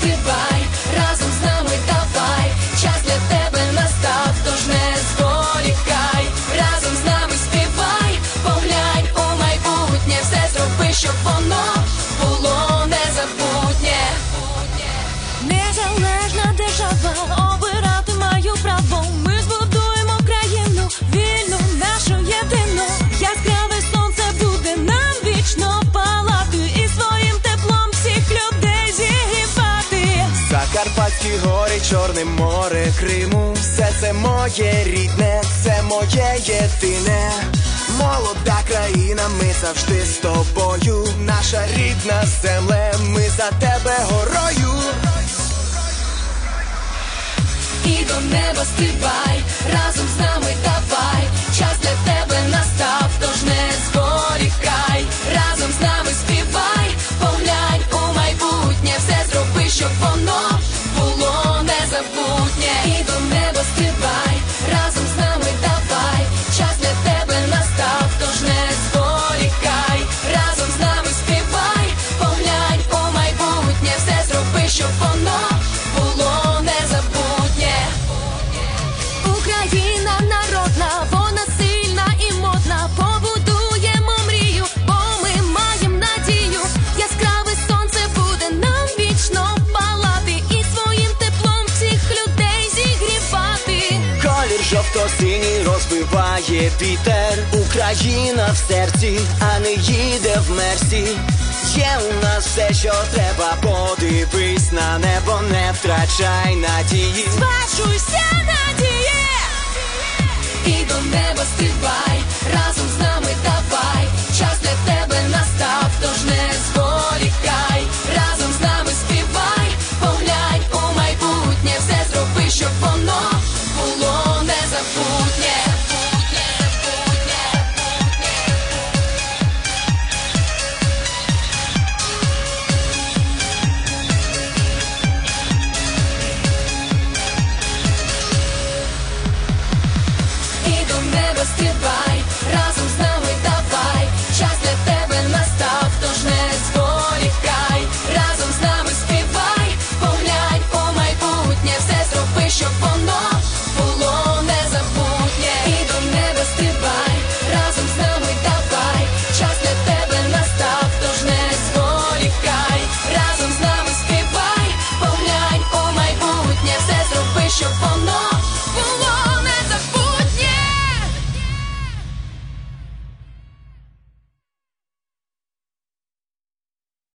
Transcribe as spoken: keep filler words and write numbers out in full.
стрибай, разом з нами давай, час для тебе настав, тож не зволікай, разом з нами співай, поглянь у майбутнє, все зроби, щоб воно було незабутнє. Незалежна держава, обирати маю право. Ми збудуємо країну, вільну, нашу єдину. Яскраве сонце буде нам вічно палати і своїм теплом всіх людей зігрівати. Закарпатські гори, Чорне море, Криму, все це моє рідне, це моє єдине. Молода країна, ми завжди з тобою. Наша рідна земле, ми за тебе горою. І до неба стрибай, разом з нами давай, час для тебе настав, тож не зволікай, разом з нами співай, поглянь у майбутнє, все зроби, щоб воно було незабутнє. І до неба стрибай, разом з нами давай, час для тебе настав, тож не зволікай, разом з нами співай, поглянь у майбутнє, все зроби, щоб воно було незабутнє. Україна народна, вона сильна і модна. Побудуємо мрію, бо ми маємо надію. Яскраве сонце буде нам вічно палати і своїм теплом всіх людей зігрівати. Колір жовто-синій розбиває вітер. Україна в серці, а не їде в мерсі. Є у нас все, що треба, подивись на небо, не втрачай надії. Зважуйся, надіє! І до неба стрибай, разом з нами давай, час для тебе